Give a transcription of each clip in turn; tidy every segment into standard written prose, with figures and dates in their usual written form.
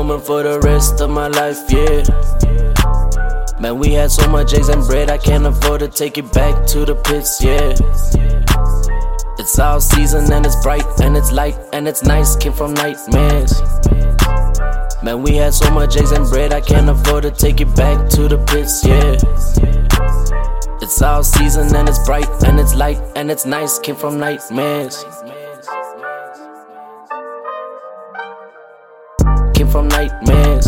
moment for the rest of my life, yeah. Man, we had so much eggs and bread, I can't afford to take it back to the pits, yeah. It's all season and it's bright and it's light and it's nice, came from nightmares. Man, we had so much eggs and bread, I can't afford to take it back to the pits, yeah. It's all season and it's bright and it's light and it's nice, came from nightmares. Came from nightmares.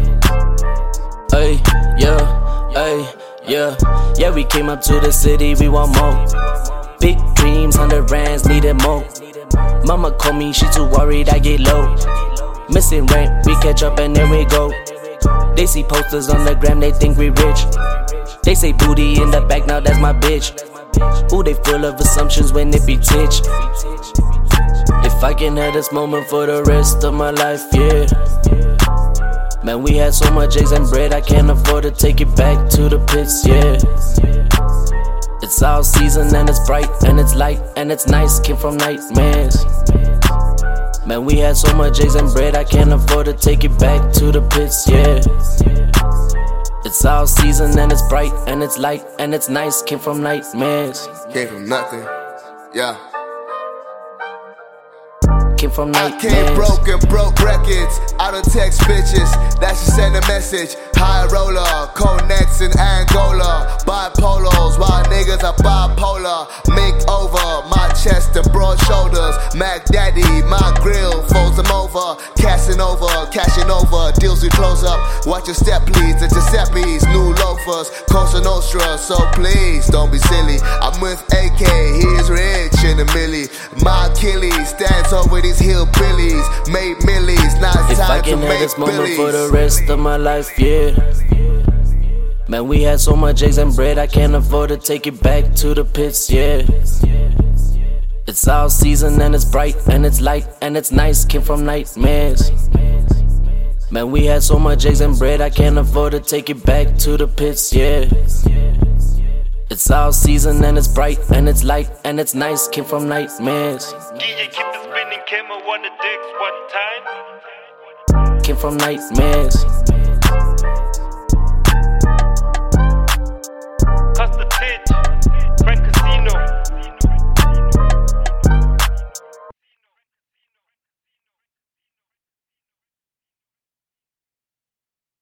Ay, yeah, ay, yeah. Yeah, we came up to the city, we want more. Big dreams, 100 rands, needed more. Mama called me, she too worried I get low. Missing rent, we catch up and then we go. They see posters on the gram, they think we rich. They say booty in the back, now that's my bitch. Ooh, they full of assumptions when it be titch. If I can have this moment for the rest of my life, yeah. Man, we had so much eggs and bread, I can't afford to take it back to the pits, yeah. It's all season and it's bright and it's light and it's nice, came from nightmares. Man, we had so much eggs and bread, I can't afford to take it back to the pits, yeah. It's all season and it's bright and it's light and it's nice, came from nightmares. Came from nothing, yeah. Came from nightmares. I came broke records. I don't text bitches, that should send a message. High roller, cold necks in Angola. Bipolos, wild niggas are bipolar. Mink over, my chest and broad shoulders. Mac Daddy, my grill, folds them over. Cashing over, deals we close up. Watch your step please, the Giuseppe's, new loafers. Cosa Nostra, so please don't be silly. I'm with AK, he is rich in a milli. My Achilles stands over these hillbillies. Made millies, now it's time to make billies. If I can have this moment for the rest of my life, yeah. Man, we had so much eggs and bread, I can't afford to take it back to the pits, yeah. It's all season and it's bright and it's light and it's nice, came from nightmares. Man, we had so much eggs and bread, I can't afford to take it back to the pits, yeah. It's all season and it's bright and it's light and it's nice, came from nightmares. DJ keep the spinning, came on the dicks one time. Came from nightmares.